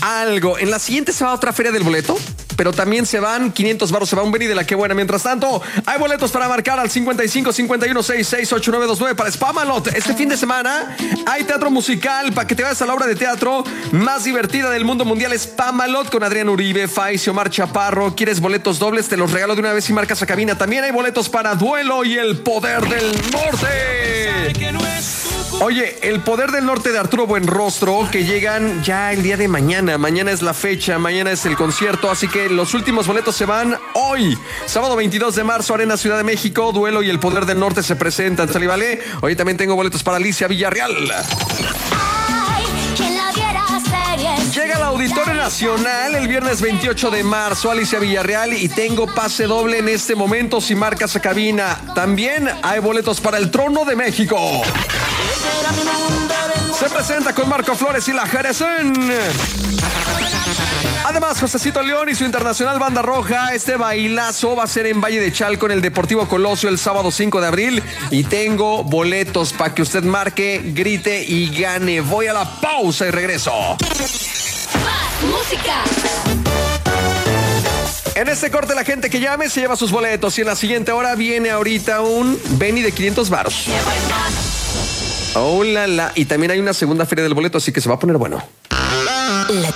algo. En la siguiente se va a otra feria del boleto, pero también se van 500 baros, se va un Benny de la que buena. Mientras tanto, hay boletos para marcar al 55 51 66 8929 para Spamalot. Este fin de semana hay teatro musical para que te vayas a la obra de teatro más divertida del mundo mundial, Spamalot, con Adrián Uribe, Faiz y Omar Chaparro. ¿Quieres boletos dobles? Te los regalo de una vez y marcas a cabina. También hay boletos para Duelo y El Poder del Norte. Oye, El Poder del Norte de Arturo Buenrostro, que llegan ya el día de mañana. Mañana es la fecha, mañana es el concierto, así que los últimos boletos se van hoy. Sábado 22 de marzo, Arena Ciudad de México, Duelo y El Poder del Norte se presentan. ¿Sale, vale? Hoy también tengo boletos para Alicia Villarreal. Llega al Auditorio Nacional el viernes 28 de marzo, Alicia Villarreal, y tengo pase doble en este momento si marcas a cabina. También hay boletos para El Trono de México. Se presenta con Marco Flores y La Jerezén. Además, Josecito León y su internacional banda roja. Este bailazo va a ser en Valle de Chalco, en el Deportivo Colosio, el sábado 5 de abril. Y tengo boletos para que usted marque, grite y gane. Voy a la pausa y regreso. Más música. En este corte, la gente que llame se lleva sus boletos. Y en la siguiente hora viene ahorita un Benny de 500 varos. Oh, la. Y también hay una segunda feria del boleto, así que se va a poner bueno. La